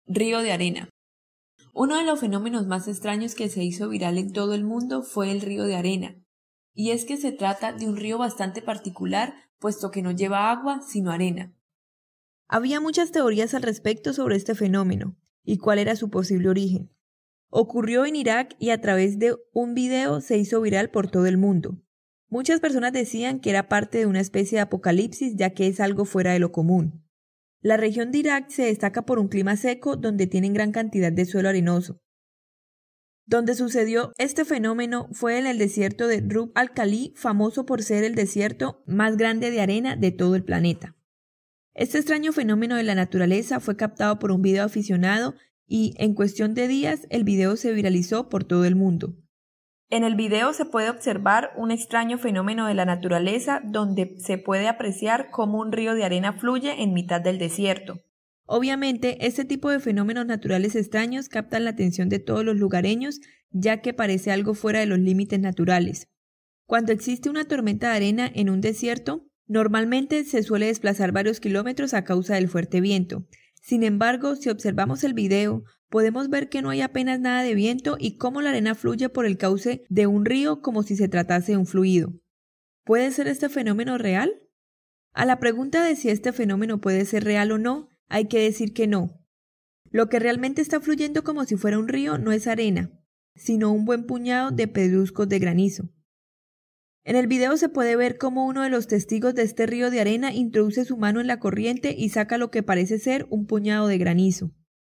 Río de arena. Uno de los fenómenos más extraños que se hizo viral en todo el mundo fue el río de arena. Y es que se trata de un río bastante particular, puesto que no lleva agua, sino arena. Había muchas teorías al respecto sobre este fenómeno y cuál era su posible origen. Ocurrió en Irak y a través de un video se hizo viral por todo el mundo. Muchas personas decían que era parte de una especie de apocalipsis, ya que es algo fuera de lo común. La región de Irak se destaca por un clima seco donde tienen gran cantidad de suelo arenoso. Donde sucedió este fenómeno fue en el desierto de Rub al-Khali, famoso por ser el desierto más grande de arena de todo el planeta. Este extraño fenómeno de la naturaleza fue captado por un video aficionado y, en cuestión de días, el video se viralizó por todo el mundo. En el video se puede observar un extraño fenómeno de la naturaleza donde se puede apreciar cómo un río de arena fluye en mitad del desierto. Obviamente, este tipo de fenómenos naturales extraños captan la atención de todos los lugareños, ya que parece algo fuera de los límites naturales. Cuando existe una tormenta de arena en un desierto, normalmente se suele desplazar varios kilómetros a causa del fuerte viento. Sin embargo, si observamos el video, podemos ver que no hay apenas nada de viento y cómo la arena fluye por el cauce de un río como si se tratase de un fluido. ¿Puede ser este fenómeno real? A la pregunta de si este fenómeno puede ser real o no, hay que decir que no. Lo que realmente está fluyendo como si fuera un río no es arena, sino un buen puñado de pedruscos de granizo. En el video se puede ver cómo uno de los testigos de este río de arena introduce su mano en la corriente y saca lo que parece ser un puñado de granizo.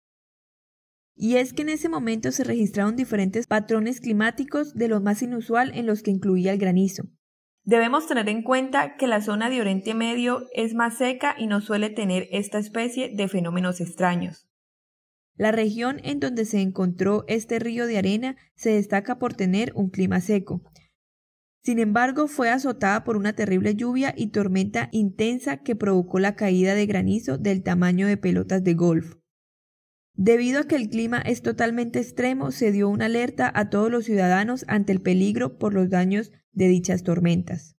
Y es que en ese momento se registraron diferentes patrones climáticos de lo más inusual en los que incluía el granizo. Debemos tener en cuenta que la zona de Oriente Medio es más seca y no suele tener esta especie de fenómenos extraños. La región en donde se encontró este río de arena se destaca por tener un clima seco. Sin embargo, fue azotada por una terrible lluvia y tormenta intensa que provocó la caída de granizo del tamaño de pelotas de golf. Debido a que el clima es totalmente extremo, se dio una alerta a todos los ciudadanos ante el peligro por los daños de dichas tormentas.